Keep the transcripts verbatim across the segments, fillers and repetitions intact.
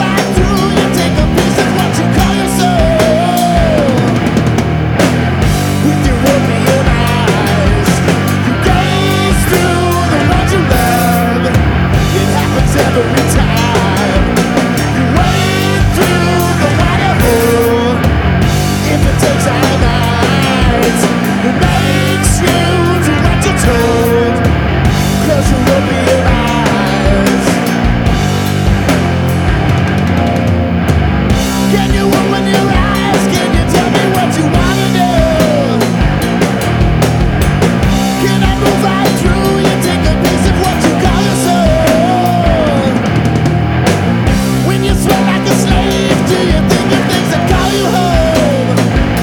right through you, take a piece of what you call your soul. With your opium eyes, you gaze through the ones you love. It happens every time. You wade through the water hole. If it takes all night, it makes you do what you're told. Close your opium eyes. Can you open your eyes? Can you tell me what you wanna do? Can I move right through you, take a piece of what you call your soul? When you sweat like a slave, do you think of things that call you home?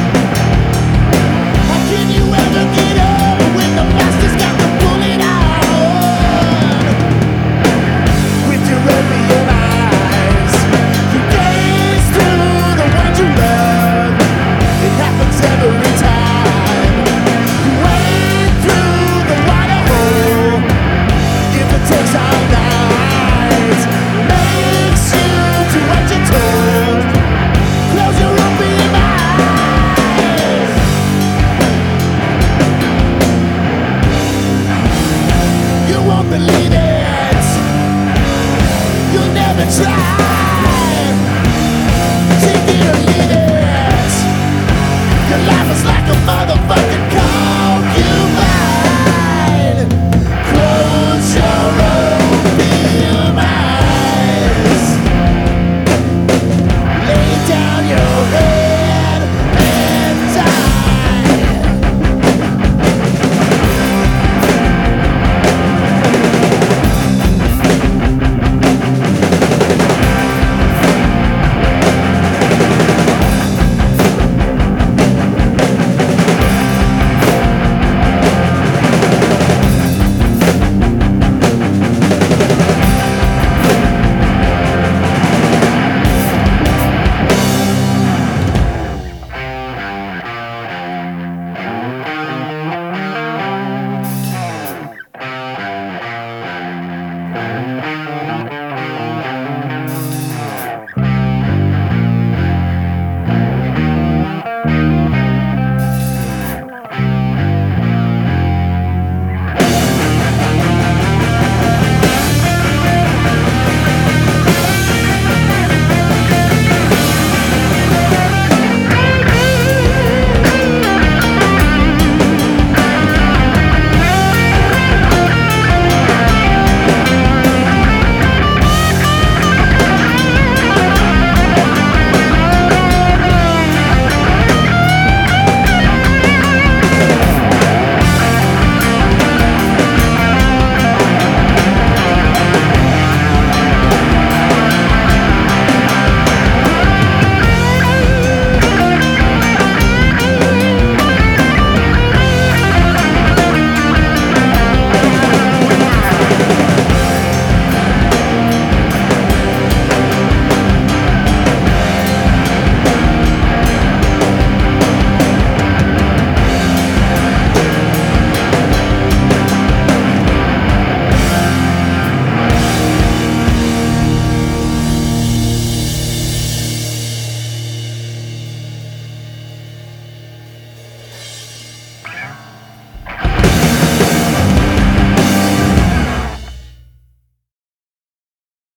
How can you ever get up when the master's got to pull it on? With your opium eyes, you gaze through the ones you love. It happens every time. You wade through the water hole. If it takes all night, makes you do what you're told. Close your opium eyes. You won't believe it. You'll never try.